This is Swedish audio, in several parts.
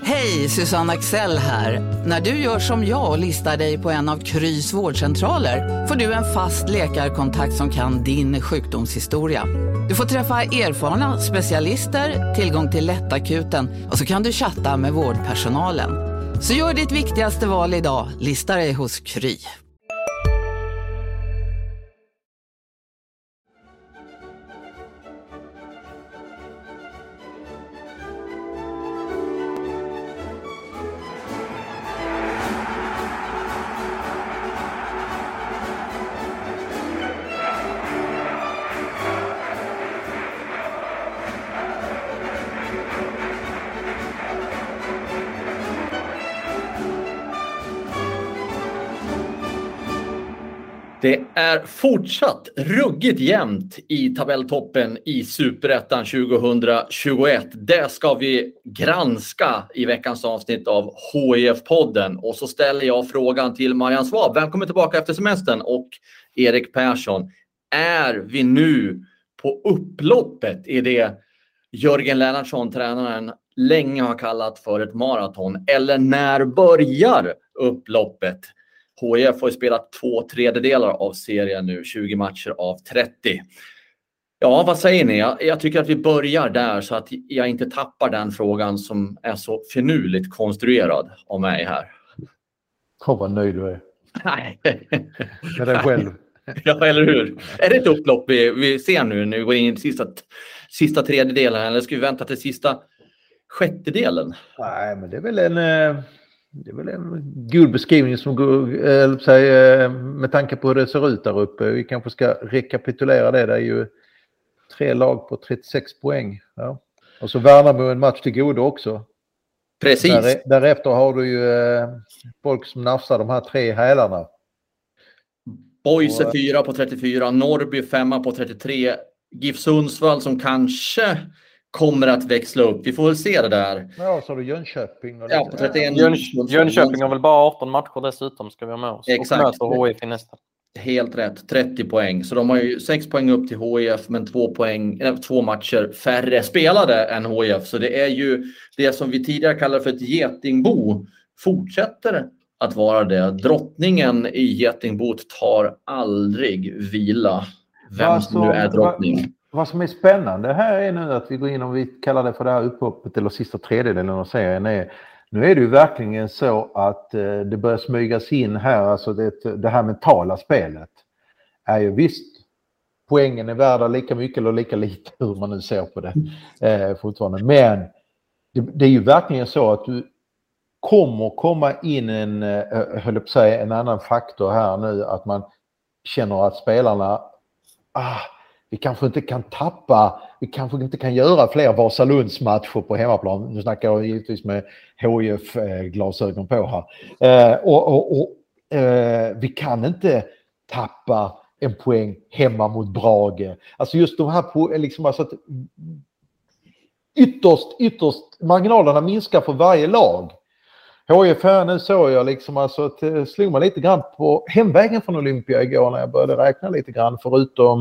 Hej, Susanne Axel här. När du gör som jag och listar dig på en av Krys vårdcentraler får du en fast läkarkontakt som kan din sjukdomshistoria. Du får träffa erfarna specialister, tillgång till lättakuten och så kan du chatta med vårdpersonalen. Så gör ditt viktigaste val idag, lista dig hos Kry. Det är fortsatt ruggigt jämnt i tabelltoppen i Superettan 2021. Det ska vi granska i veckans avsnitt av HIF-podden. Och så ställer jag frågan till Marianne Svab. Välkommen tillbaka efter semestern. Och Erik Persson. Är vi nu på upploppet i det Jörgen Lennartsson, tränaren, länge har kallat för ett maraton? Eller när börjar upploppet? HIF har spelat 2/3 av serien nu, 20 matcher av 30. Ja, vad säger ni? Jag tycker att vi börjar där så att jag inte tappar den frågan som är så finurligt konstruerad av mig här. Vad nöjd du är. Nej. Med dig själv. Ja, eller hur? Är det ett upplopp vi ser nu när vi går in i sista tredjedelen, eller ska vi vänta till sista sjättedelen? Nej, men det är väl en god beskrivning som går, med tanke på hur det ser ut där uppe. Vi kanske ska rekapitulera det. Det är ju 3 lag på 36 poäng. Ja. Och så Värnamo en match till godo också. Precis. Därefter har du ju folk som nafsar de här 3 hälarna. Boys är 4 på 34, Norrby 5 på 33, GIF Sundsvall som kanske kommer att växla upp. Vi får väl se det där. Ja, så har du Jönköping. Och ja, på 31. Jönköping har väl bara 18 matcher dessutom, ska vi ha med oss. Exakt. Och möter HIF i nästa. Helt rätt, 30 poäng. Så de har ju 6 poäng upp till HIF, men 2 matcher färre spelade än HIF. Så det är ju det som vi tidigare kallade för ett getingbo fortsätter att vara det. Drottningen i getingbot tar aldrig vila. Vem som nu är drottning. Vad som är spännande här är nu att vi går in, om vi kallar det för det här upphoppet eller sista tredjedelen av serien, är nu är det ju verkligen så att det börjar smygas in här, alltså det här mentala spelet är ju visst, poängen är värda lika mycket eller lika lite, hur man nu ser på det fortfarande, men det är ju verkligen så att du kommer komma in en annan faktor här nu, att man känner att spelarna vi kanske inte kan tappa, vi kanske inte kan göra fler Vasalundsmatcher på hemmaplan. Nu snackar jag givetvis med HIF-glasögon på här. Vi kan inte tappa en poäng hemma mot Brage. Alltså just de här liksom, alltså att ytterst marginalerna minskar för varje lag. HIF här nu såg jag liksom, alltså att slog man lite grann på hemvägen från Olympia igår när jag började räkna lite grann, förutom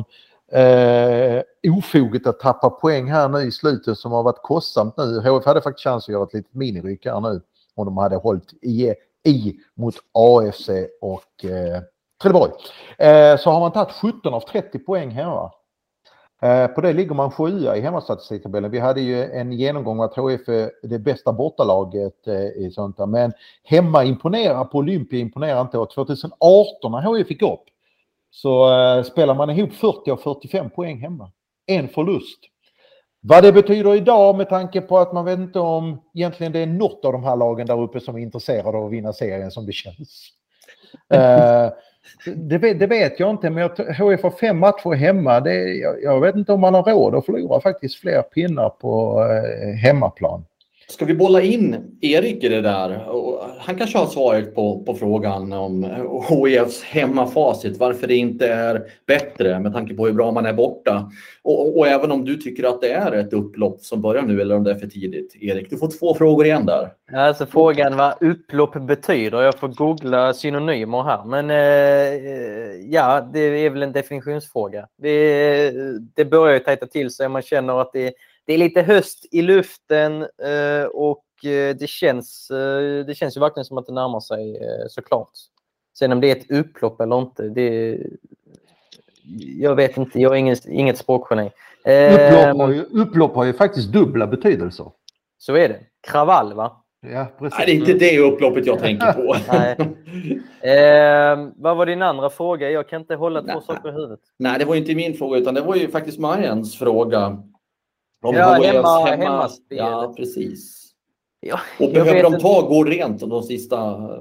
ofoget att tappa poäng här nu i slutet som har varit kostsamt nu. HIF hade faktiskt chans att göra ett litet miniryck här nu om de hade hållit i mot AFC och Trelleborg. Så har man tagit 17 av 30 poäng hemma. På det ligger man 7 i hemmastatistiktabellen. Vi hade ju en genomgång att HIF är det bästa bortalaget i sånt där. Men hemma imponerar, på Olympia imponerar inte. Och 2018 när HIF fick upp så spelar man ihop 40 av 45 poäng hemma. En förlust. Vad det betyder idag med tanke på att man vet inte om egentligen det är något av de här lagen där uppe som är intresserade av att vinna serien som det känns. Det vet jag inte, men HIF har 5 matcher hemma. Jag vet inte om man har råd att förlora faktiskt fler pinnar på hemmaplan. Ska vi bolla in Erik i det där? Han kanske har svaret på frågan om HIFs hemmafacit. Varför det inte är bättre med tanke på hur bra man är borta. Och även om du tycker att det är ett upplopp som börjar nu eller om det är för tidigt. Erik, du får 2 frågor igen där. Alltså frågan vad upplopp betyder. Jag får googla synonymer här. Men ja, det är väl en definitionsfråga. Det börjar ju tajta till sig. Man känner att det är lite höst i luften och det känns ju verkligen som att det närmar sig såklart. Sen om det är ett upplopp eller inte, jag vet inte. Jag är inget språkgeni. Upplopp har ju faktiskt dubbla betydelser. Så är det. Kravall, va? Ja, precis. Nej, det är inte det upploppet jag tänker på. Nej. Vad var din andra fråga? Jag kan inte hålla två saker i huvudet. Nej, det var inte min fråga, utan det var ju faktiskt Marians fråga. Hemmaspel. Ja, precis. Ja, och behöver de gå rent de sista...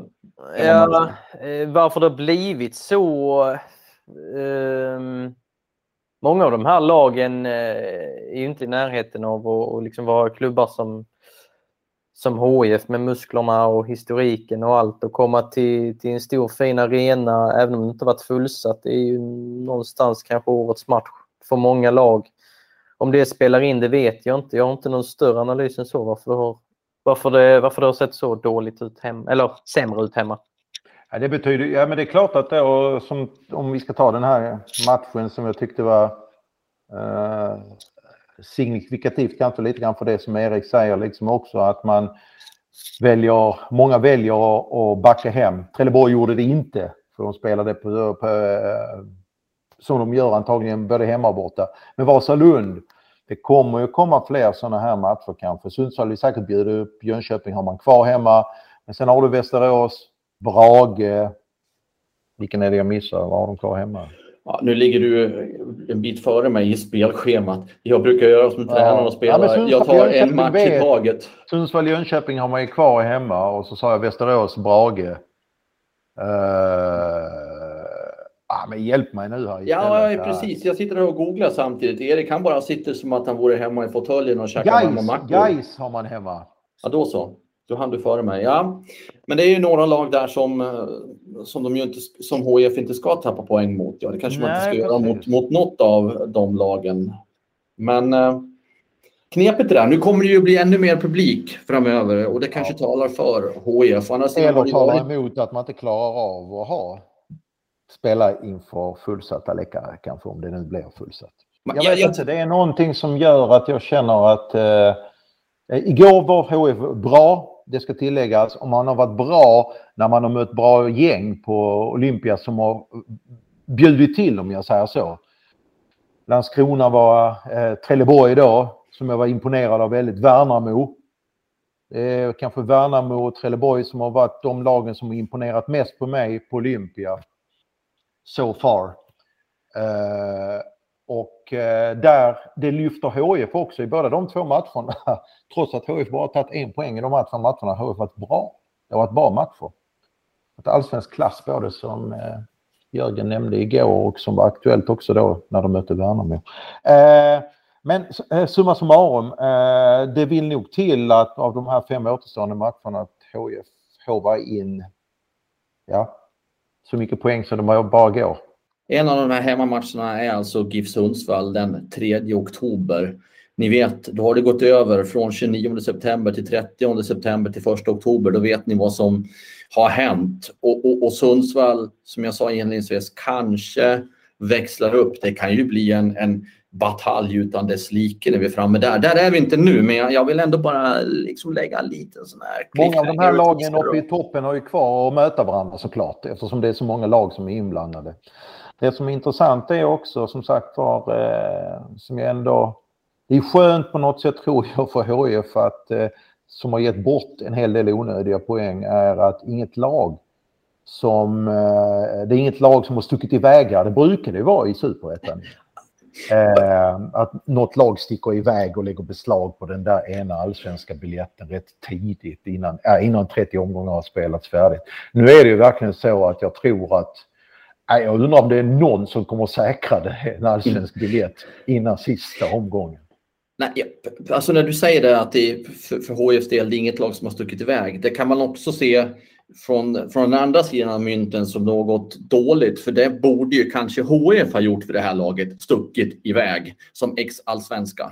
varför det har blivit så... många av de här lagen är ju inte i närheten av att liksom vara klubbar som HIF med musklerna och historiken och allt, och komma till en stor fin arena även om det inte varit fullsatt. Det är ju någonstans kanske årets match för många lag. Om det spelar in, det vet jag inte. Jag har inte någon större analys än så varför det har sett så dåligt ut hemma, eller sämre ut hemma. Ja, det betyder, men det är klart att om vi ska ta den här matchen som jag tyckte var signifikativt kanske lite grann för det som Erik säger, liksom också att många väljer att backa hem. Trelleborg gjorde det inte, för de spelade på som de gör antagligen både hemma och borta. Men Vasalund, det kommer ju komma fler sådana här matcher kanske. Sundsvall är säkert bjuder upp, Jönköping har man kvar hemma. Men sen har du Västerås, Brage. Vilken är det jag missar? Vad har de kvar hemma? Ja, nu ligger du en bit före mig i spelschemat. Jag brukar göra som tränare och spela. Jag tar en match i taget. Sundsvall, Jönköping har man ju kvar hemma. Och så sa jag Västerås, Brage. Men hjälp mig nu här. Ja, precis. Jag sitter här och googlar samtidigt. Erik kan bara sitta som att han vore hemma i fåtöljen och käkar mackor. Gais har man hemma. Ja, då så. Då hann du före mig. Ja, men det är ju några lag där som HIF inte ska tappa poäng mot. Ja, det kanske man inte ska göra mot något av de lagen. Men knepet är där. Nu kommer det ju bli ännu mer publik framöver och det kanske talar för HIF. Eller talar emot att man inte klarar av att spela inför fullsatta läckare, kanske, om det nu blir fullsatt. Jag vet inte, det är någonting som gör att jag känner att igår var HIF bra, det ska tilläggas. Om man har varit bra när man har mött bra gäng på Olympia som har bjudit till, om jag säger så. Landskrona var Trelleborg då, som jag var imponerad av väldigt. Värnamo. Kanske Värnamo och Trelleborg som har varit de lagen som har imponerat mest på mig på Olympia. So far. Där det lyfter HIF också i båda de två matcherna. Trots att HIF bara tagit 1 poäng i de matcherna har HIF varit bra. Det har varit bra matcher. Ett allsvensk klass både som Jörgen nämnde igår och som var aktuellt också då när de mötte Värnamo. Men summa summarum, det vill nog till att av de här 5 återstående matcherna att HIF hovar in så mycket poäng som de bara går. En av de här hemmamatcherna är alltså GIF Sundsvall den 3 oktober. Ni vet, då har det gått över från 29 september till 30 september till 1 oktober. Då vet ni vad som har hänt. Och Sundsvall, som jag sa inledningsvis, kanske växlar upp. Det kan ju bli en batalj utan dess like när vi är framme där. Där är vi inte nu, men jag vill ändå bara liksom lägga en liten sån här... Många av de här lagen uppe i toppen har ju kvar att möta varandra såklart, eftersom det är så många lag som är inblandade. Det som är intressant är också, som sagt som jag ändå... Det är skönt på något sätt, tror jag, för HIF att som har gett bort en hel del onödiga poäng är att det är inget lag som har stuckit iväg. Det brukar det vara i Superettan. Att något lag sticker iväg och lägger beslag på den där ena allsvenska biljetten rätt tidigt innan 30 omgångar har spelats färdigt. Nu är det ju verkligen så att jag tror att jag undrar om det är någon som kommer att säkra en allsvensk biljett innan sista omgången. Nej, alltså när du säger det att det är för HIFs del det är inget lag som har stuckit iväg. Det kan man också se från den andra sidan av mynten som något dåligt. För det borde ju kanske HIF ha gjort för det här laget, stuckit iväg som ex-allsvenska.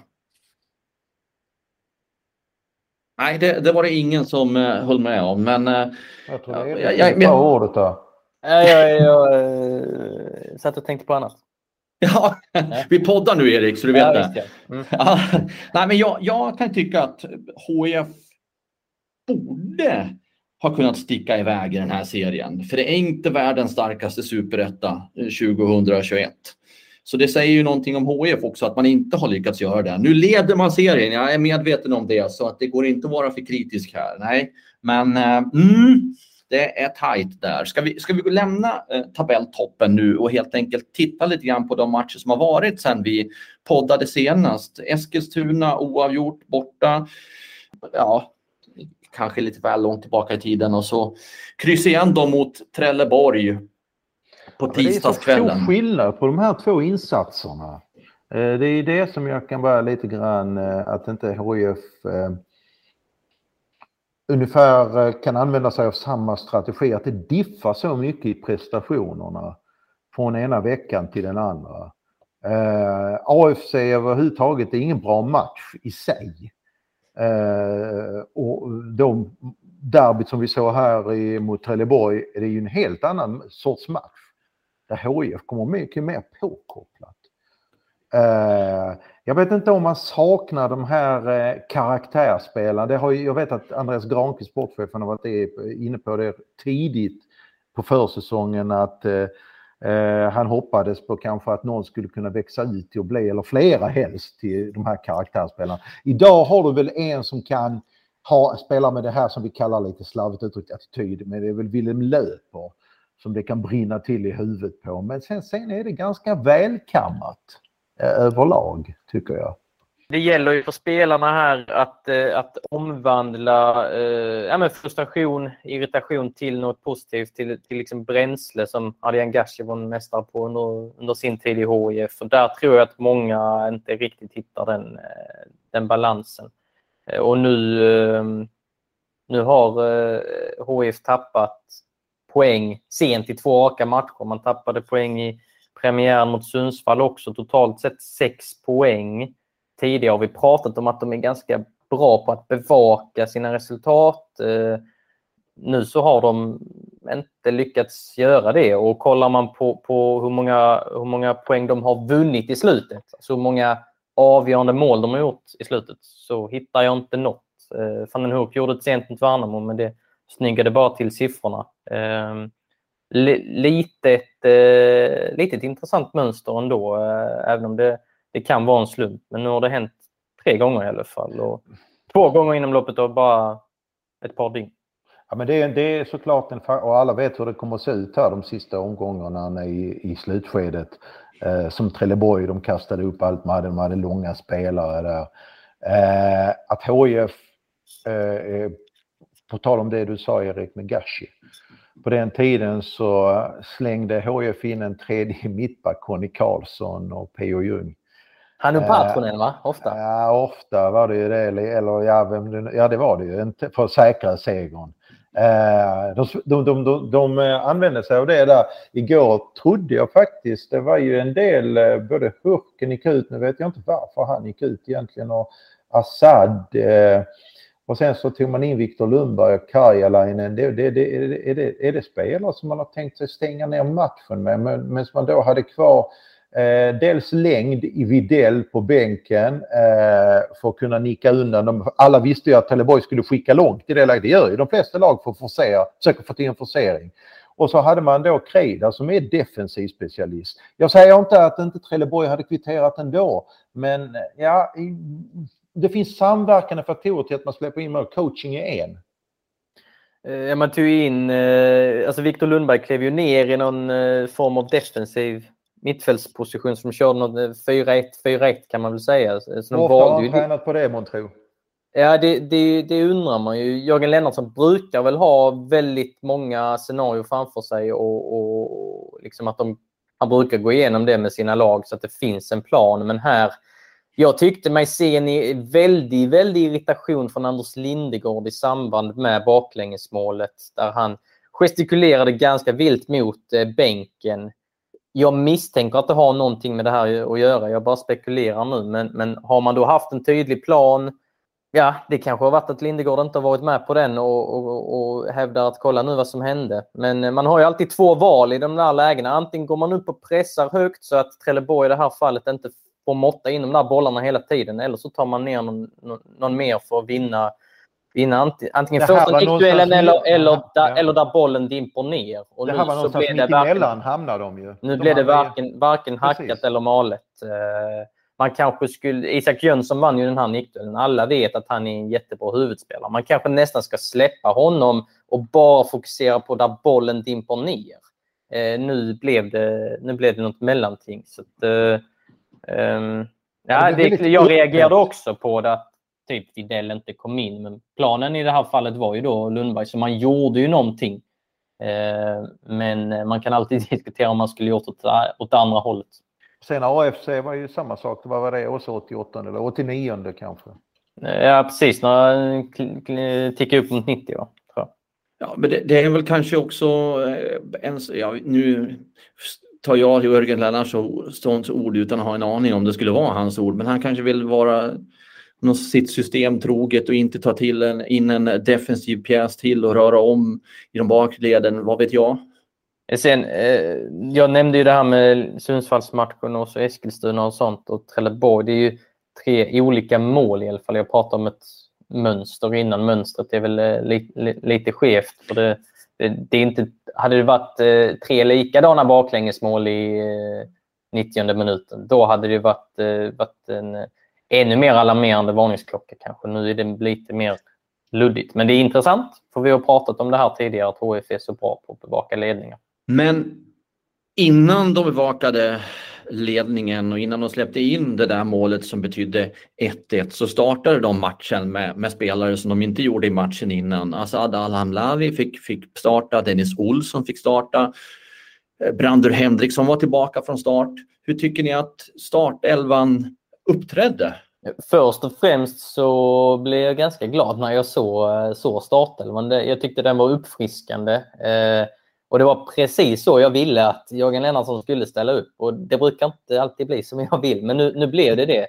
Nej, det var det ingen som höll med om. Men jag tror det är ordet då. Jag satt och tänkte på annat. Ja, vi poddar nu Erik, så du vet det. Ja. Ja, nej, men jag kan tycka att HIF borde ha kunnat sticka iväg i den här serien. För det är inte världens starkaste superetta 2021. Så det säger ju någonting om HIF också, att man inte har lyckats göra det. Nu leder man serien, jag är medveten om det, så att det går inte att vara för kritisk här. Nej, men det är tajt där. Ska vi lämna tabelltoppen nu och helt enkelt titta lite grann på de matcher som har varit sedan vi poddade senast. Eskilstuna oavgjort borta. Ja, kanske lite väl långt tillbaka i tiden, och så kryss igen då mot Trelleborg på tisdagskvällen. Det är så stor skillnad på de här två insatserna. Det är det som jag kan vara lite grann, att inte HIF ungefär kan använda sig av samma strategi, att det diffar så mycket i prestationerna från ena veckan till den andra. AFC överhuvudtaget är ingen bra match i sig. Och de derbyt som vi såg här mot Trelleborg är det ju en helt annan sorts match. Där HIF kommer mycket mer påkopplat. Jag vet inte om man saknar de här karaktärsspelarna. Jag vet att Andreas Granqvist, sportchefen, har varit inne på det tidigt på försäsongen, att han hoppades på kanske att någon skulle kunna växa ut till att bli, eller flera helst, till de här karaktärsspelarna. Idag har du väl en som kan spela med det här som vi kallar lite slarvigt uttryckt attityd, men det är väl Willem Löper som det kan brinna till i huvudet på. Men sen är det ganska välkammat överlag, tycker jag. Det gäller ju för spelarna här att omvandla frustration, irritation till något positivt, till liksom bränsle, som Adrian Gashi var en mästare på under sin tid i HIF. Och där tror jag att många inte riktigt hittar den balansen. Och nu har HIF tappat poäng sent i 2 raka matcher. Man tappade poäng i premiären mot Sundsvall också. Totalt sett 6 poäng. Tidigare har vi pratat om att de är ganska bra på att bevaka sina resultat. Nu så har de inte lyckats göra det. Och kollar man på hur många poäng de har vunnit i slutet, så många avgörande mål de har gjort i slutet, så hittar jag inte något. Van den Hoek gjorde ett sent mot Värnamo, men det snyggade bara till siffrorna. Lite intressant mönster ändå, även om det kan vara en slump. Men nu har det hänt 3 gånger i alla fall, och 2 gånger inom loppet av bara ett par dygn. Ja, men det är såklart och alla vet hur det kommer att se ut här de sista omgångarna i slutskedet. Som Trelleborg, de kastade upp allt, de hade långa spelare där. Att HIF, på tal om det du sa, Erik, med Gashi. På den tiden så slängde HIF in en tredje mittback, Conny Karlsson och P.O. Ljung. Han är passionerad, va? Ofta? Ja, ofta var det ju det. Eller det var det ju. Inte för att säkra segern. De använde sig av det där. Igår trodde jag faktiskt, det var ju en del, både Hurken gick ut, nu vet jag inte varför han gick ut egentligen, och Assad, och sen så tog man in Viktor Lundberg och Karjalainen. Är det spelare som man har tänkt sig stänga ner matchen med, men som man då hade kvar dels längd i Videll på bänken för att kunna nicka undan. Alla visste ju att Trelleborg skulle skicka långt i det läget. Det gör ju de flesta lag för att försöka få till en forcering. Och så hade man då Kreda som är defensiv specialist. Jag säger inte att inte Trelleborg hade kvitterat ändå, men ja, det finns samverkande faktorer till att man släpper in mål. Coaching är en. Ja, man tog in, alltså Viktor Lundberg klev ju ner i någon form av defensiv mittfältsposition som körde något 4-1 kan man väl säga. Så varför har han tränat på det, man tror? Ja, det undrar man ju. Jörgen Lennartsson brukar väl ha väldigt många scenarier framför sig, och liksom att han brukar gå igenom det med sina lag så att det finns en plan. Men här, jag tyckte mig se en väldigt irritation från Anders Lindegård i samband med baklängesmålet, där han gestikulerade ganska vilt mot bänken. Jag misstänker att det har någonting med det här att göra. Jag bara spekulerar nu. Men har man då haft en tydlig plan, ja, det kanske har varit att Lindegård inte har varit med på den och hävdar att kolla nu vad som hände. Men man har ju alltid 2 val i de där lägena. Antingen går man upp och pressar högt så att Trelleborg i det här fallet inte får måtta in de där bollarna hela tiden. Eller så tar man ner någon mer för att vinna vinna antingen första nickduellen eller där bollen dimper ner. Och det nu här var så någonstans blev det mittemellan hamnar de ju. Nu blev det varken hackat eller malet. Man kanske Isak Jönsson vann ju den här nickduellen. Alla vet att han är en jättebra huvudspelare. Man kanske nästan ska släppa honom och bara fokusera på där bollen dimper ner. Nu blev det något mellanting. Så att, jag reagerade också på det att typ Widell inte kom in. Men planen i det här fallet var ju då Lundberg. Så man gjorde ju någonting. Men man kan alltid diskutera om man skulle gjort åt andra hållet. Sen AFC var ju samma sak. Vad var det? Också 88 eller 89 kanske? Ja, precis. När tickade upp mot 90 va? Ja, men det är väl kanske också nu tar jag Jörgen Lennartssons ord utan att ha en aning om det skulle vara hans ord, men han kanske vill vara sitt system troget och inte ta till in en defensiv pjäs till och röra om i de bakleden, vad vet jag. Sen, jag nämnde ju det här med Sundsvallsmatchen och så Eskilstuna och sånt och Trelleborg. Det är ju 3 olika mål i alla fall. Jag pratar om ett mönster innan. Mönstret är väl lite skevt. För det är inte, hade det varit 3 likadana baklängesmål i 90:e minuten, då hade det varit en ännu mer alarmerande varningsklocka kanske. Nu är det lite mer luddigt. Men det är intressant, för vi har pratat om det här tidigare, att HIF är så bra på att bevaka ledningar. Men innan de bevakade ledningen och innan de släppte in det där målet som betydde 1-1 så startade de matchen med spelare som de inte gjorde i matchen innan. Asad Al-Hamlawi fick starta, Dennis Olsson fick starta, Brandur Henriksson var tillbaka från start. Hur tycker ni att startelvan uppträdde? Först och främst så blev jag ganska glad när jag såg startelvan. Jag tyckte den var uppfriskande. Och det var precis så jag ville att Jörgen Lennartsson skulle ställa upp. Och det brukar inte alltid bli som jag vill. Men nu blev det.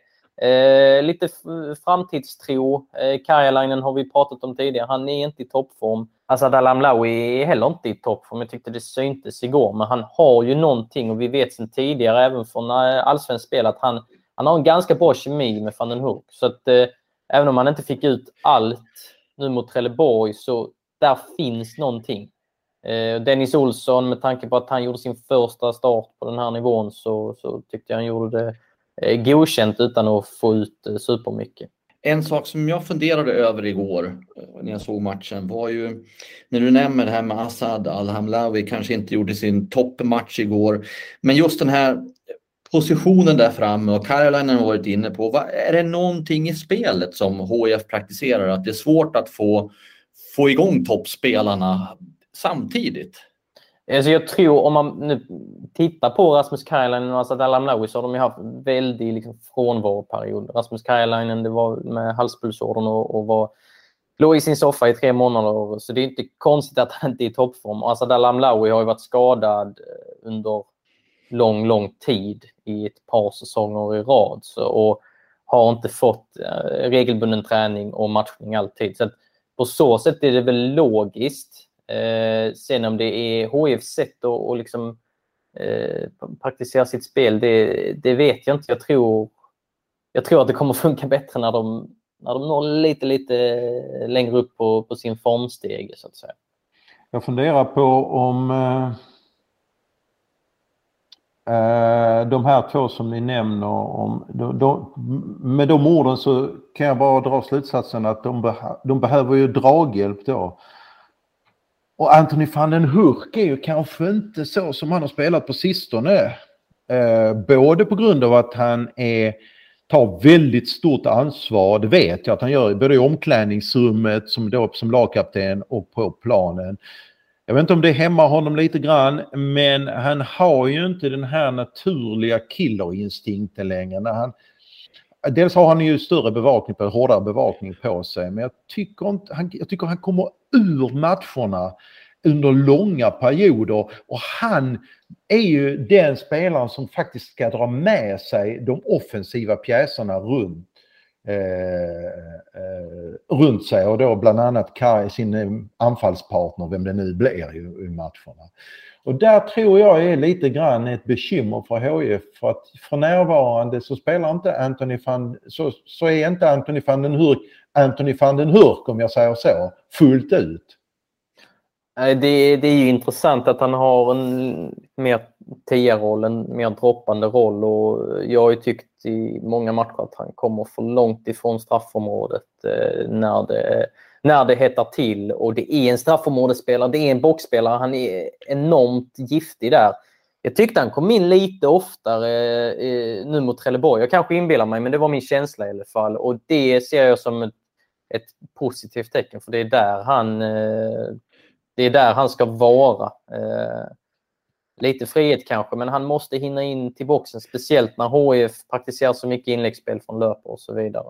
Lite framtidstro. Karjalainen har vi pratat om tidigare. Han är inte i toppform. Asad Al-Hamlawi är heller inte i toppform. Jag tyckte det syntes igår. Men han har ju någonting. Och vi vet sedan tidigare, även från allsvensk spel, att han har en ganska bra kemi med Van den Hurk. Så att även om han inte fick ut allt nu mot Trelleborg, så där finns någonting. Dennis Olsson, med tanke på att han gjorde sin första start på den här nivån, så tyckte jag han gjorde det godkänt utan att få ut supermycket. En sak som jag funderade över igår när jag såg matchen var ju, när du nämner det här med Asad Al-Hamlawi, kanske inte gjorde sin toppmatch igår, men just den här positionen där framme, och Karjalainen har varit inne på, är det någonting i spelet som HIF praktiserar, att det är svårt att få igång toppspelarna samtidigt? Alltså jag tror, om man nu tittar på Rasmus Karjalainen och Asad Al-Hamlawi, så har de ju haft väldigt frånvaroperiod. Rasmus Karjalainen, det var med halspulsådern och låg i sin soffa i 3 månader. Så det är inte konstigt att han inte är i toppform. Asad Al-Hamlawi har ju varit skadad under lång tid i ett par säsonger i rad. Och har inte fått regelbunden träning och matchning alltid. Så att på så sätt är det väl logiskt. Sen om det är HIFs sätt att liksom, praktisera sitt spel, det vet jag inte. Jag tror att det kommer funka bättre när de når lite längre upp på sin formsteg, så att säga. Jag funderar på om de här 2 som ni nämner, med de orden så kan jag bara dra slutsatsen att de behöver ju draghjälp då. Och Anthony van den Hurk är ju kanske inte så som han har spelat på sistone. Både på grund av att han tar väldigt stort ansvar, det vet jag att han gör, både i omklädningsrummet som lagkapten och på planen. Jag vet inte om det hämmar honom lite grann, men han har ju inte den här naturliga killerinstinkten längre. Dels har han ju hårdare bevakning på sig, men jag tycker han kommer ur matcherna under långa perioder, och han är ju den spelaren som faktiskt ska dra med sig de offensiva pjäserna runt sig, och då bland annat sin anfallspartner, vem det nu blir i matcherna. Och där tror jag är lite grann ett bekymmer för HIF, för att för närvarande så spelar inte så är inte Anthony van den Hurk Anthony van den Hurk, om jag säger så, fullt ut. Det är ju intressant att han har en mer 10-roll, en mer droppande roll, och jag har ju tyckt i många matcher att han kommer för långt ifrån straffområdet när det hettar till, och det är en straffområdesspelare, det är en boxspelare, han är enormt giftig där. Jag tyckte han kom in lite oftare nu mot Trelleborg. Jag kanske inbillar mig, men det var min känsla i alla fall, och det ser jag som ett positivt tecken, för det är där han ska vara. Lite frihet kanske, men han måste hinna in till boxen, speciellt när HIF praktiserar så mycket inläggsspel från löper och så vidare.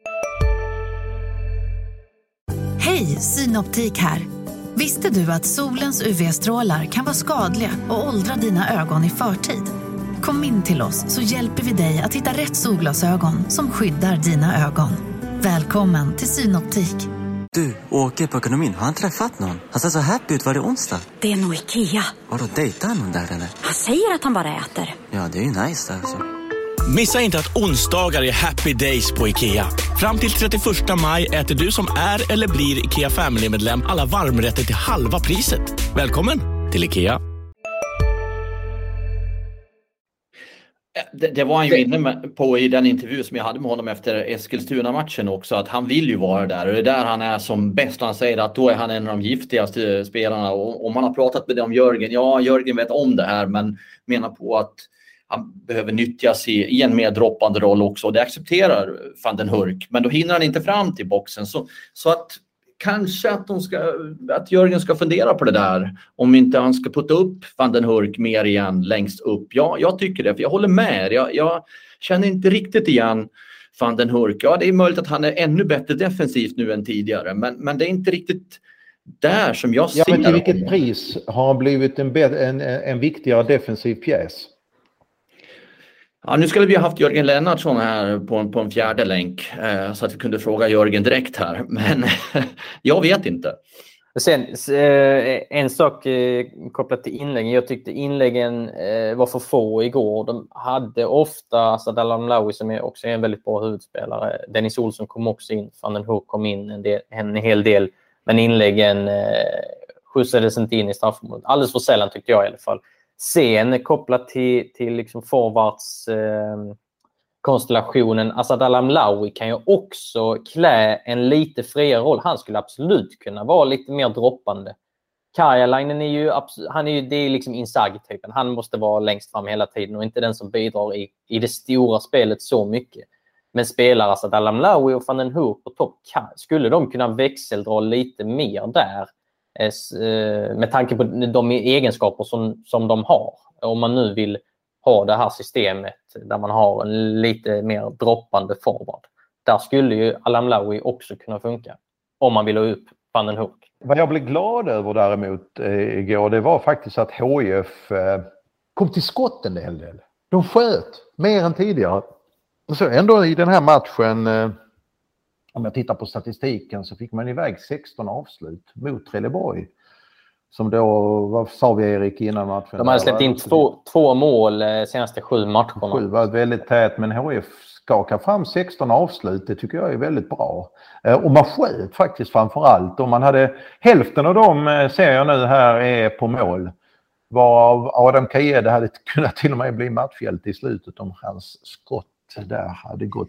Hej, Synoptik här. Visste du att solens UV-strålar kan vara skadliga och åldra dina ögon i förtid? Kom in till oss så hjälper vi dig att hitta rätt solglasögon som skyddar dina ögon. Välkommen till Synoptik. Du, Åke på ekonomin, har han träffat någon? Han ser så happy ut, var det onsdag? Det är nog Ikea. Har du dejtat någon där eller? Han säger att han bara äter. Ja, det är ju nice alltså. Missa inte att onsdagar är happy days på Ikea. Fram till 31 maj äter du som är eller blir Ikea Family-medlem alla varmrätter till halva priset. Välkommen till Ikea. Det var han ju inne på i den intervju som jag hade med honom efter Eskilstuna-matchen också, att han vill ju vara där, och det är där han är som bäst. Han säger att då är han en av de giftigaste spelarna, och om man har pratat med det om Jörgen, ja, Jörgen vet om det här, men menar på att han behöver nyttjas i en mer droppande roll också, och det accepterar van den Hurk, men då hinner han inte fram till boxen, så att kanske att Jörgen ska fundera på det där, om inte han ska putta upp van den Hurk mer igen längst upp. Ja, jag tycker det, för jag håller med. Jag känner inte riktigt igen van den Hurk. Ja, det är möjligt att han är ännu bättre defensivt nu än tidigare, men det är inte riktigt där som jag ser. Ja, men till vilket pris har han blivit en viktigare defensiv pjäs? Ja, nu skulle vi ha haft Jörgen Lennartsson här på en fjärde länk, så att vi kunde fråga Jörgen direkt här. Men jag vet inte. Sen en sak kopplat till inläggen. Jag tyckte inläggen var för få igår. De hade ofta Sadal Amlaoui, som är också en väldigt bra huvudspelare. Dennis Olsson kom också in. Van den Hurk kom in en hel del. Men inläggen skjutsades inte in i straffområdet. Alldeles för sällan tyckte jag i alla fall. Sen kopplat till liksom forwards konstellationen, Sadal Amlaoui kan ju också klä en lite friare roll. Han skulle absolut kunna vara lite mer droppande. Karjalainen det är liksom Inzaghi-typen. Han måste vara längst fram hela tiden och inte den som bidrar i det stora spelet så mycket. Men spelar Sadal Amlaoui och van den Hurk på topp, skulle de kunna växeldra lite mer där? Med tanke på de egenskaper som de har. Om man nu vill ha det här systemet där man har en lite mer droppande forward. Där skulle ju Amlaoui också kunna funka. Om man vill ha upp van den Hurk. Vad jag blev glad över däremot igår, det var faktiskt att HIF kom till skott en hel del. De sköt mer än tidigare. Och så ändå i den här matchen, om jag tittar på statistiken, så fick man iväg 16 avslut mot Trelleborg. Som då, vad sa vi Erik innan matchen? De hade släppt in två mål senaste 7 matcherna. 7 var väldigt tät, men HIF skakar fram 16 avslut. Det tycker jag är väldigt bra. Och man sköt faktiskt framförallt. Om man hade hälften av dem, ser jag nu här, är på mål. Var Adam Kajede hade kunnat till och med bli matchhjälte i slutet om hans skott där hade gått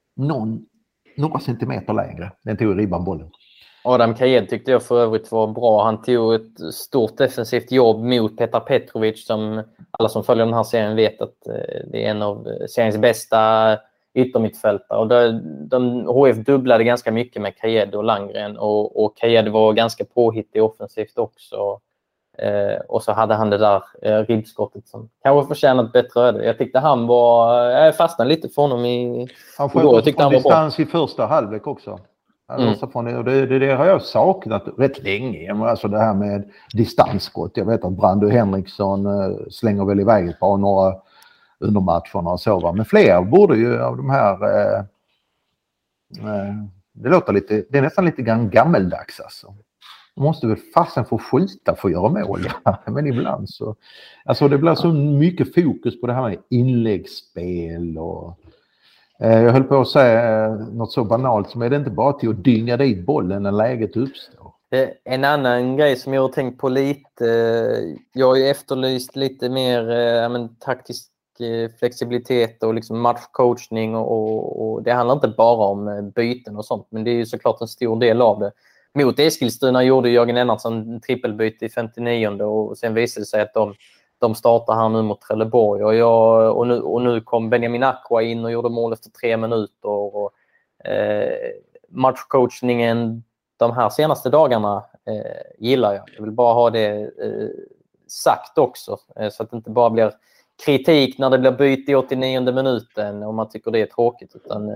några centimeter längre. Den tog ribban bollen. Adam Kajed tyckte jag för övrigt var bra. Han tog ett stort defensivt jobb mot Petar Petrovic, som alla som följer den här serien vet att det är en av seriens bästa yttermittfältare. Och HIF dubblade ganska mycket med Kajed och Landgren, och Kajed var ganska påhittig offensivt också. Och så hade han det där ribbskottet som kanske förtjänat bättre öde. Jag tyckte jag fastnade lite för honom han sköt från distans i första halvlek också. Det har jag saknat rätt länge. Alltså det här med distansskott. Jag vet att Brandu Henriksson slänger väl iväg ett par några under matcherna och så. Men fler borde ju av de här det är nästan lite gammeldags alltså. Man måste väl fasen få skjuta för att göra mål. Men ibland så, alltså det blir så mycket fokus på det här med inläggsspel och Jag höll på att säga något så banalt som är det inte bara till att dynga dit bollen när läget uppstår. En annan grej som jag har tänkt på lite, jag har ju efterlyst lite mer taktisk flexibilitet och liksom matchcoachning och det handlar inte bara om byten och sånt, men det är ju såklart en stor del av det. Mot Eskilstuna gjorde Jörgen Lennartsson trippelbyte i 59 och sen visade det sig att de startar här nu mot Trelleborg och nu kom Benjamin Aqua in och gjorde mål efter 3 minuter och matchcoachningen de här senaste dagarna gillar jag. Jag vill bara ha det sagt också så att det inte bara blir kritik när det blir byte i 89:e minuten om man tycker det är tråkigt, utan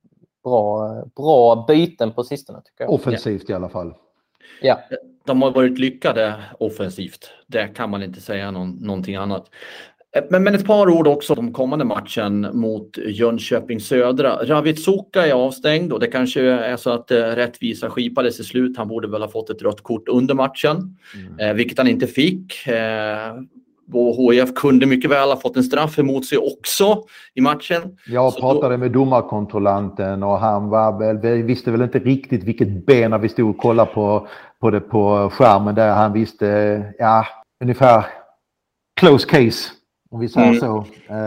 bra byten på sistone tycker jag. Offensivt i alla fall. Ja. De har varit lyckade offensivt. Det kan man inte säga någonting annat. Men ett par ord också om kommande matchen mot Jönköping Södra. Ravitsuka är avstängd och det kanske är så att rättvisa skipades i slut. Han borde väl ha fått ett rött kort under matchen, vilket han inte fick. Och HIF kunde mycket väl ha fått en straff emot sig också i matchen. Jag pratade med domarkontrollanten och han vi visste väl inte riktigt vilket ben när vi stod och kollade på det på skärmen där. Han visste ungefär close case, om vi säger så.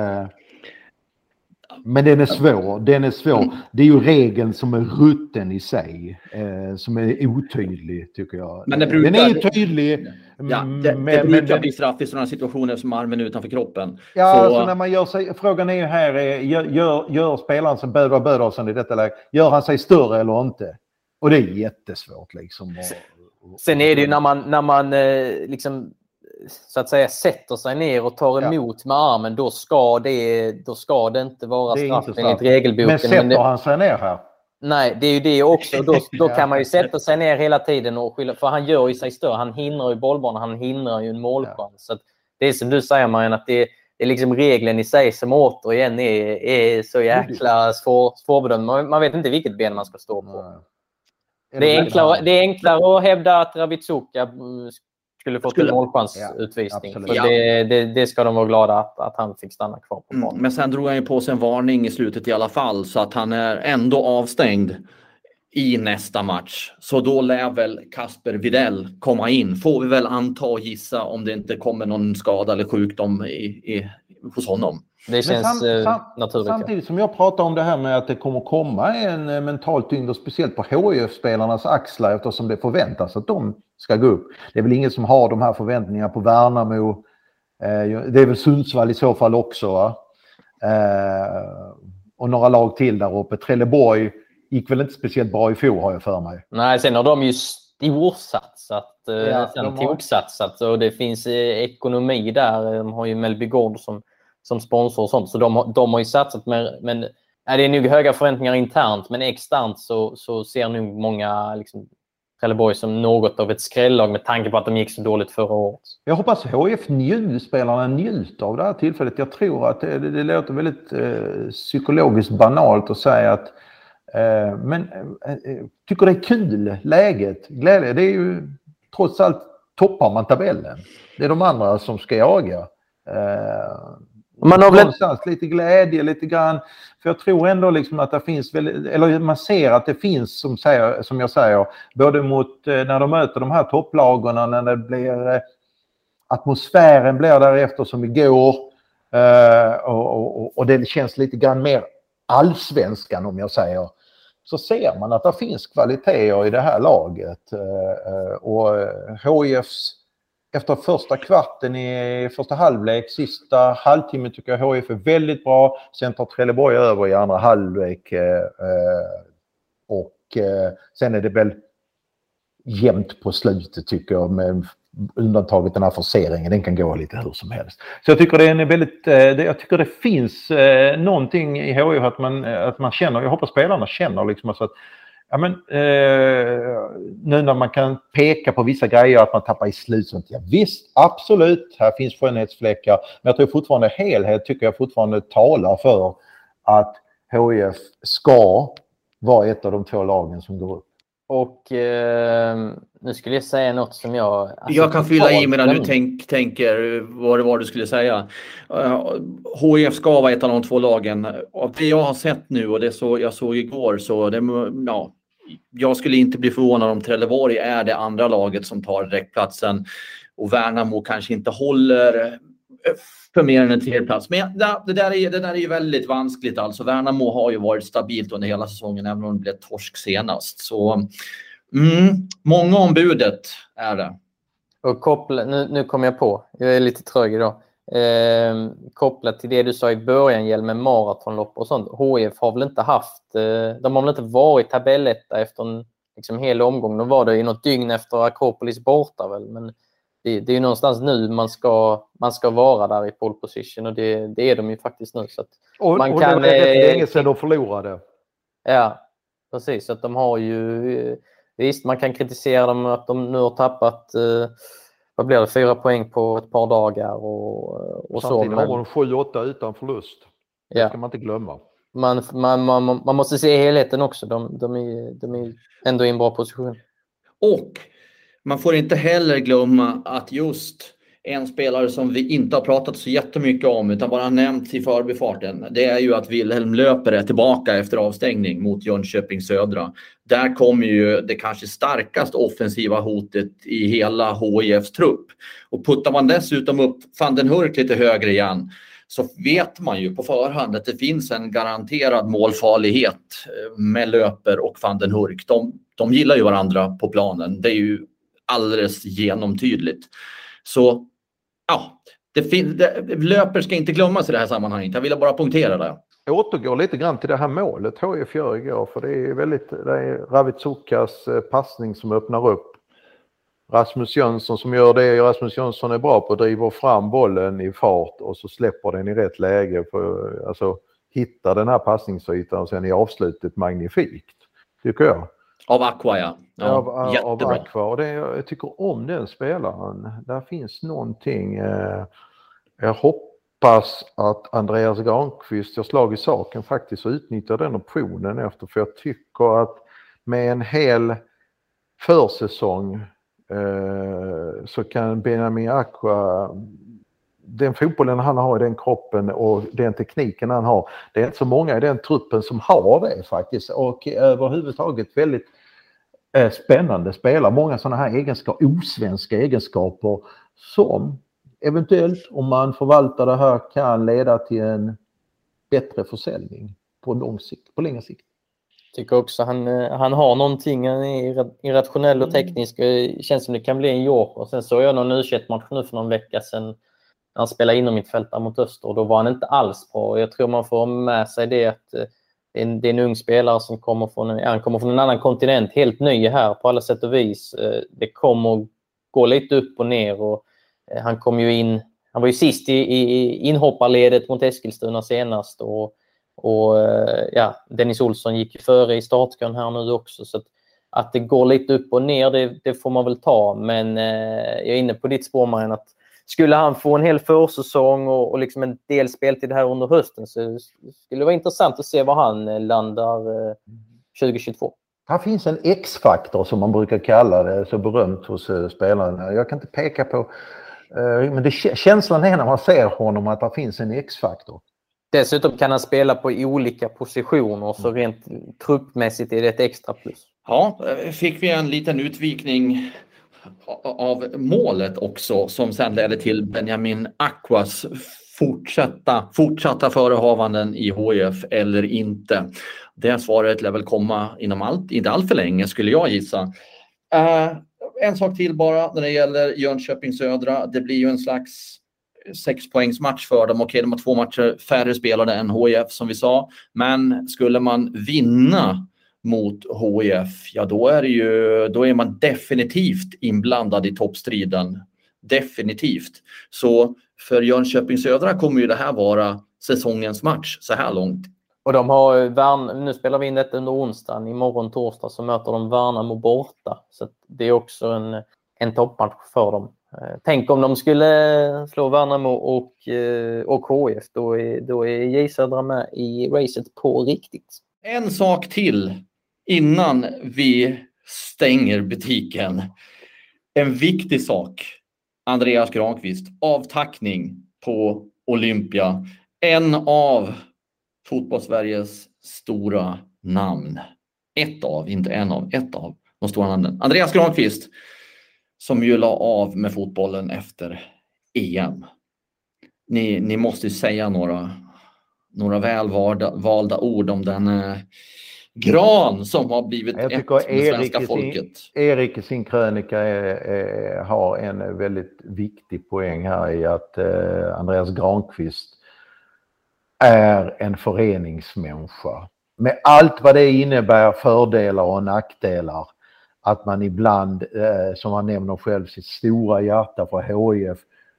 Men den är svår. Det är ju regeln som är rutten i sig, som är otydlig tycker jag. Men den är ju tydlig. Ja, det brukar bli straff i sådana situationer som armen utanför kroppen. Ja, så alltså när man gör sig, frågan är ju här, gör spelaren som Bödersson i detta läge, gör han sig större eller inte? Och det är jättesvårt liksom. Sen är det ju när man liksom så att säga sätter sig ner och tar emot med armen, då ska det inte vara straff enligt regelboken. Men sätter han sig ner här? Nej, det är ju det också. Då kan man ju sätta sig ner hela tiden och skylla, för han gör ju sig större. Han hindrar ju bollbanan, han hindrar ju en målchans. Så att det är som du säger, Marianne, att det är liksom regeln i sig som återigen är så jäkla svårbedömd. Man vet inte vilket ben man ska stå på. Det är enklare att hävda att Ravitsuka skulle fått en målchansutvisning. Det ska de vara glada att han fick stanna kvar på banan. Men sen drog han ju på sig en varning i slutet i alla fall, så att han är ändå avstängd i nästa match. Så då lär väl Kasper Widell komma in. Får vi väl anta och gissa om det inte kommer någon skada eller sjukdom hos honom. Det känns naturligt. Samtidigt som jag pratar om det här med att det kommer komma en mental tyngd, och speciellt på HIF-spelarnas axlar, eftersom det förväntas att de ska gå upp. Det är väl ingen som har de här förväntningarna på Värnamo. Det är väl Sundsvall i så fall också. Va? Och några lag till där uppe. Trelleborg gick väl inte speciellt bra i fjol, har jag för mig. Nej, sen har de ju storsatsat. Sen toksatsat. Och det finns ekonomi där. De har ju Mellby Gård som sponsor och sånt. Så de har ju satsat. Men det är nog höga förväntningar internt. Men externt så ser nog många liksom Trelleborg som något av ett skrällag med tanke på att de gick så dåligt förra året. Jag hoppas HIF-spelarna njuter av det här tillfället. Jag tror att det låter väldigt psykologiskt banalt att säga att tycker det är kul läget, glädje. Det är ju trots allt toppar man tabellen. Det är de andra som ska jaga. Man har någonstans lite glädje, lite grann. För jag tror ändå liksom att det finns eller man ser att det finns som jag säger, både mot när de möter de här topplagarna, när det blir atmosfären blir därefter som igår, och det känns lite grann mer allsvenskan, om jag säger, så ser man att det finns kvaliteter i det här laget. Och HIFs efter första kvarten i första halvlek, sista halvtimmen tycker jag HIF är väldigt bra. Sen tar Trelleborg över i andra halvlek. Och sen är det väl jämnt på slutet tycker jag, med undantaget den här forceringen. Den kan gå lite hur som helst. Så jag tycker det är väldigt, jag tycker det finns någonting i HIF att man känner, jag hoppas spelarna känner liksom alltså att ja, men, nu när man kan peka på vissa grejer att man tappar i slutet. Ja, visst, absolut, här finns skönhetsfläckar. Men jag tror fortfarande helhet tycker jag fortfarande talar för att HIF ska vara ett av de två lagen som går upp. Och nu skulle jag säga något som jag kan fylla i medan du tänker vad det var du skulle säga. HIF ska vara ett av de 2 lagen. Av det jag har sett nu och det jag såg igår så jag skulle inte bli förvånad om Trelleborg är det andra laget som tar direktplatsen och Värnamo kanske inte håller för mer än en 3:e plats. Men det där är ju väldigt vanskligt. Alltså Värnamo har ju varit stabilt under hela säsongen även om det blev torsk senast. Så många om budet är det. Och nu kom jag på, jag är lite trög idag. Kopplat till det du sa i början med maratonlopp och sånt. HIF har väl inte haft, de har väl inte varit tabelletta efter en liksom, hel omgång. De var det i något dygn efter Akropolis borta väl, men det är ju någonstans nu man ska vara där i pole position och det är de ju faktiskt nu. Så att man kan, det är länge sedan de förlorade. Ja, precis. Så att de har ju, visst man kan kritisera dem att de nu har tappat, vad blir det, 4 poäng på ett par dagar och samtidigt så. Men har de 7-8 utan förlust. Det ska man inte glömma. Man måste se helheten också. De är ändå i en bra position. Och man får inte heller glömma att just en spelare som vi inte har pratat så jättemycket om utan bara nämnt i förbifarten. Det är ju att Wilhelm Löper är tillbaka efter avstängning mot Jönköping Södra. Där kommer ju det kanske starkast offensiva hotet i hela HIFs trupp. Och puttar man dessutom upp Van den Hurk lite högre igen så vet man ju på förhand att det finns en garanterad målfarlighet med Löper och Van den Hurk. De gillar ju varandra på planen. Det är ju alldeles genomtydligt. Så ja, Löper ska inte glömmas i det här sammanhanget. Jag vill bara punktera det. Jag återgår lite grann till det här målet HIF gör igår. För det är Ravitsukas passning som öppnar upp. Rasmus Jönsson som gör det. Rasmus Jönsson är bra på att driva fram bollen i fart och så släpper den i rätt läge. För, alltså hitta den här passningsytan och sen i avslutet magnifikt, tycker jag. Av Aqua, ja. Av Aqua. Och jag tycker om den spelaren. Där finns någonting. Jag hoppas att Andreas Granqvist gör slag i saken faktiskt utnyttjar den optionen efter. För jag tycker att med en hel försäsong så kan Benjamin Aqua, den fotbollen han har i den kroppen och den tekniken han har, det är inte så många i den truppen som har det faktiskt. Och överhuvudtaget väldigt spännande spelare. Många sådana här osvenska egenskaper som eventuellt, om man förvaltar det här, kan leda till en bättre försäljning på längre sikt. Jag tycker också han har någonting, han är irrationell och teknisk. Det känns som det kan bli en joker. Sen såg jag någon U21-match nu för någon vecka sedan när han spelade inom mitt fält mot Öster och då var han inte alls bra. Jag tror man får med sig det att det är en ung spelare som kommer från en annan kontinent, helt ny här på alla sätt och vis. Det kommer gå lite upp och ner och han kom ju in, han var ju sist i inhopparledet mot Eskilstuna senast och Dennis Olsson gick ju före i startkön här nu också, så att det går lite upp och ner det får man väl ta, men jag är inne på ditt spår, Marian, att skulle han få en hel försäsong och liksom en del speltid här under hösten så skulle det vara intressant att se var han landar 2022. Här finns en X-faktor som man brukar kalla det, så berömt hos spelarna. Jag kan inte peka på, men känslan är när man ser honom att det finns en X-faktor. Dessutom kan han spela på olika positioner, så rent truppmässigt är det ett extra plus. Ja, fick vi en liten utvikning av målet också som sen ledde till Benjamin Aquas fortsatta förehavanden i HIF eller inte. Det svaret lär väl komma inte allt för länge, skulle jag gissa. En sak till bara när det gäller Jönköping Södra. Det blir ju en slags 6-poängsmatch för dem. Okej, de har 2 matcher färre spelade än HIF som vi sa. Men skulle man vinna mot HIF, ja då är man definitivt inblandad i toppstriden. Definitivt. Så för Jönköping Södra kommer ju det här vara säsongens match så här långt. Och de har nu spelar vi in detta under onsdagen. Imorgon torsdag så möter de Värnamo borta. Så det är också en toppmatch för dem. Tänk om de skulle slå Värnamo och HIF. Då är J Södra med i racet på riktigt. En sak till innan vi stänger butiken. En viktig sak. Andreas Granqvist, avtackning på Olympia. En av fotbollssveriges stora namn. Ett av de stora namnen. Andreas Granqvist, som ju la av med fotbollen efter EM. Ni måste ju säga några välvalda ord om den gran som har blivit ett med svenska folket. Erik i sin krönika har en väldigt viktig poäng här i att Andreas Granqvist är en föreningsmänniska. Med allt vad det innebär, fördelar och nackdelar, att man ibland, som han nämner själv, sitt stora hjärta för HIF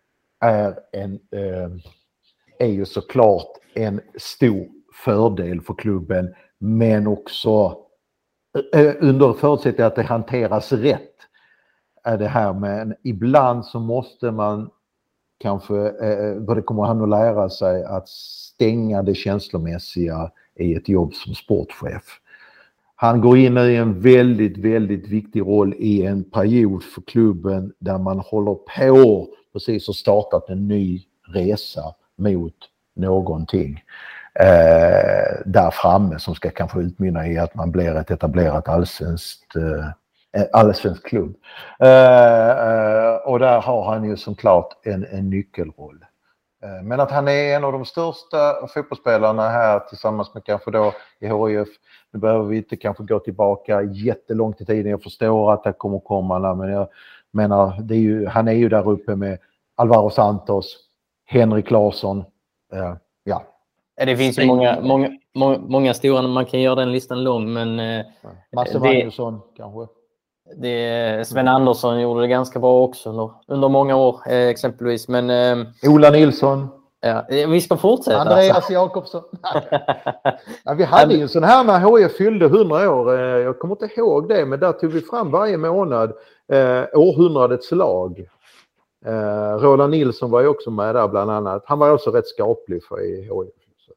är ju såklart en stor fördel för klubben, men också under förutsättning att det hanteras rätt är det här. Men ibland så måste man kanske, vad det kommer han att lära sig, att stänga det känslomässiga i ett jobb som sportchef. Han går in i en väldigt, väldigt viktig roll i en period för klubben där man håller på precis och startat en ny resa mot någonting där framme som ska kanske utmynna i att man blir ett etablerat allsvensk klubb. Och där har han ju som klart en nyckelroll. Men att han är en av de största fotbollsspelarna här tillsammans med kanske då i HIF. Nu behöver vi inte kanske gå tillbaka jättelångt i tiden. Jag förstår att det kommer komma, men jag menar, han är ju där uppe med Alvaro Santos, Henrik Larsson. Ja. Det finns ju många stora, man kan göra den listan lång, men Masse Magnusson kanske. Sven Andersson gjorde det ganska bra också under många år exempelvis, men Ola Nilsson. Ja, vi ska fortsätta. Andreas Jakobsson. Ja, vi hade ju en sån här när HIF fyllde 100 år. Jag kommer inte ihåg det, men där tog vi fram varje månad århundradets lag. Roland Nilsson var ju också med där bland annat. Han var också rätt skaplig för i HIF.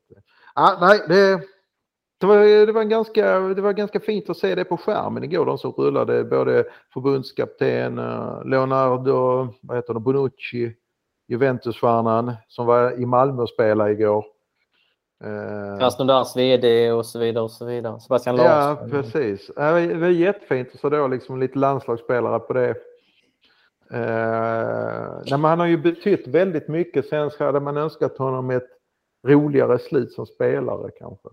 Det var ganska fint att se det på skärmen igår. De som rullade, både förbundskapten Leonardo Bonucci, Juventus-stjärnan som var i Malmö och spelade igår. Krasnodars vd och så vidare och så vidare. Sebastian Larsson. Ja, precis. Det var jättefint att se då liksom lite landslagsspelare på det. Men han har ju betytt väldigt mycket. Sen hade man önskat honom ett roligare slut som spelare kanske.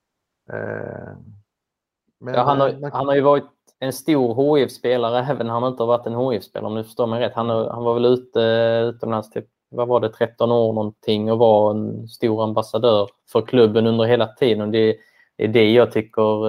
Men, ja, han har ju varit en stor HIF-spelare även när han inte har varit en HIF-spelare, om du förstår mig rätt. Han var väl utomlands typ, vad var det, 13 år någonting och var en stor ambassadör för klubben under hela tiden. Och det är det jag tycker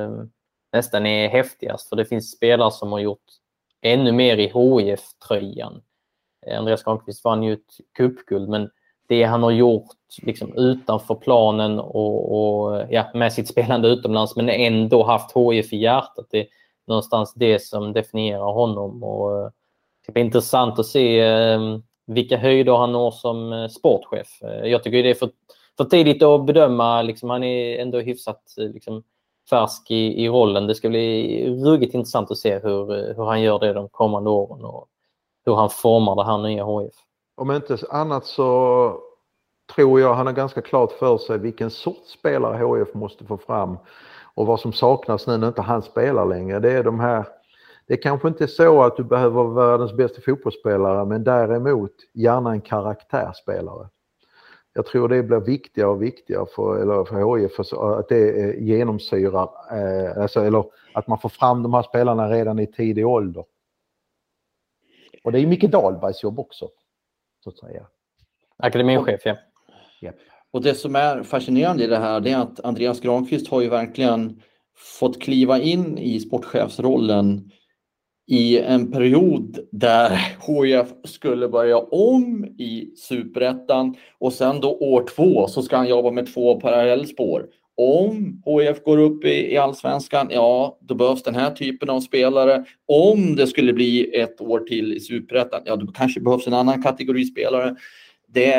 nästan är häftigast, för det finns spelare som har gjort ännu mer i HIF-tröjan. Andreas Granqvist vann ju ett cupguld, men det han har gjort liksom utanför planen och med sitt spelande utomlands, men ändå haft HIF i hjärtat, det är någonstans det som definierar honom. Och det är intressant att se vilka höjder han når som sportchef. Jag tycker det är för tidigt att bedöma, liksom, han är ändå hyfsat liksom färsk i rollen. Det ska bli ruggigt intressant att se hur han gör det de kommande åren och hur han formar det här nya HIF. Om inte annat så tror jag han har ganska klart för sig vilken sorts spelare HIF måste få fram och vad som saknas nu när inte han spelar längre. Det är de här, det är kanske inte så att du behöver vara världens bästa fotbollsspelare, men däremot gärna en karaktärsspelare. Jag tror det blir viktigare och viktigare för HIF att det genomsyrar, eller att man får fram de här spelarna redan i tidig ålder. Och det är Micke Dahlbergs jobb också, så att säga. Akademichef, ja. Yep. Och det som är fascinerande i det här, det är att Andreas Granqvist har ju verkligen fått kliva in i sportchefsrollen i en period där HIF skulle börja om i Superettan, och sen då år 2 så ska han jobba med 2 parallellspår. Om HIF går upp i Allsvenskan, ja, då behövs den här typen av spelare. Om det skulle bli ett år till i Superettan, ja, då kanske behövs en annan kategori spelare. Det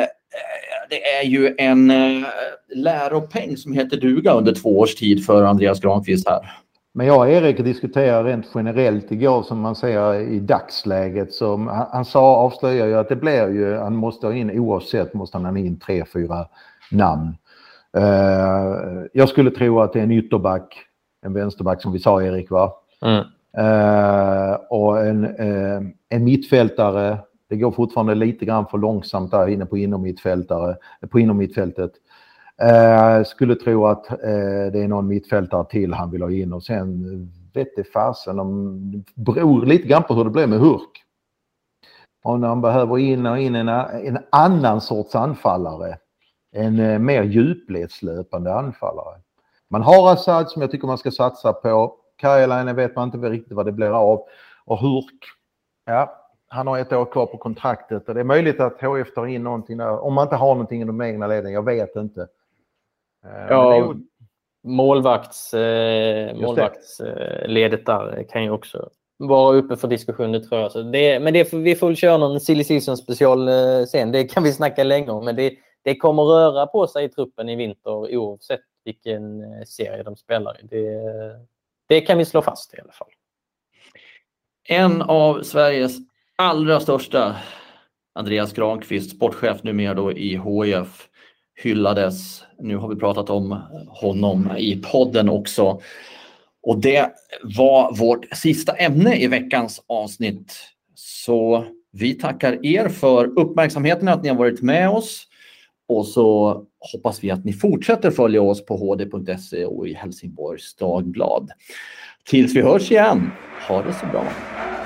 är ju en läropeng som heter duga under 2 års tid för Andreas Granqvist här. Men jag och Erik diskuterar rent generellt igår, som man säger i dagsläget. Så han avslöjar ju att det blir ju, han måste ha in, oavsett måste han ha in 3-4 namn. Jag skulle tro att det är en ytterback, en vänsterback som vi sa, Erik, va? Och en mittfältare. Det går fortfarande lite grann för långsamt där inne på inommittfältet. Skulle tro att det är någon mittfältare till han vill ha in, och sen vet det fasen om beror lite grann på hur det blir med Hurk. Och när han behöver in en annan sorts anfallare, en mer djupledslöpande anfallare. Man har Assad som jag tycker man ska satsa på. Karjalainen vet man inte riktigt vad det blir av, och Hurk, ja, han har 1 år kvar på kontraktet, och det är möjligt att HF tar in någonting där, om man inte har någonting i de egna leden, jag vet inte. Ja, målvaktsledet där kan ju också vara uppe för diskussion, det tror jag. Så vi får köra någon silly season special sen, det kan vi snacka länge om, men det kommer röra på sig i truppen i vinter oavsett vilken serie de spelar i. Det kan vi slå fast i alla fall. En av Sveriges allra största, Andreas Granqvist, sportchef numera då i HIF, hyllades. Nu har vi pratat om honom i podden också. Och det var vårt sista ämne i veckans avsnitt. Så vi tackar er för uppmärksamheten, att ni har varit med oss. Och så hoppas vi att ni fortsätter följa oss på hd.se och i Helsingborgs Dagblad. Tills vi hörs igen, ha det så bra.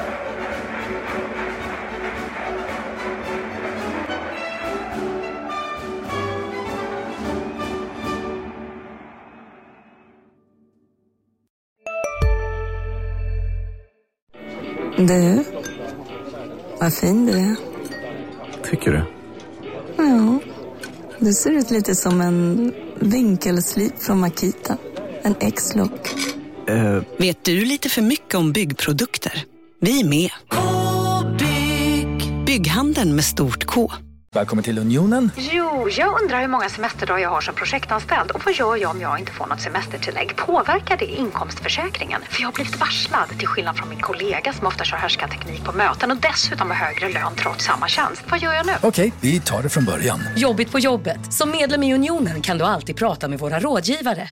Du, vad fin du är. Tycker du? Ja, du ser ut lite som en vinkelslip från Makita. En X-look. Vet du lite för mycket om byggprodukter? Vi är med. Bygghandeln med stort K. Välkommen till Unionen. Jo, jag undrar hur många semesterdagar jag har som projektanställd. Och vad gör jag om jag inte får något semestertillägg? Påverkar det inkomstförsäkringen? För jag har blivit varslad, till skillnad från min kollega som ofta kör härskarteknik på möten och dessutom har högre lön trots samma tjänst. Vad gör jag nu? Okej, vi tar det från början. Jobbigt på jobbet. Som medlem i Unionen kan du alltid prata med våra rådgivare.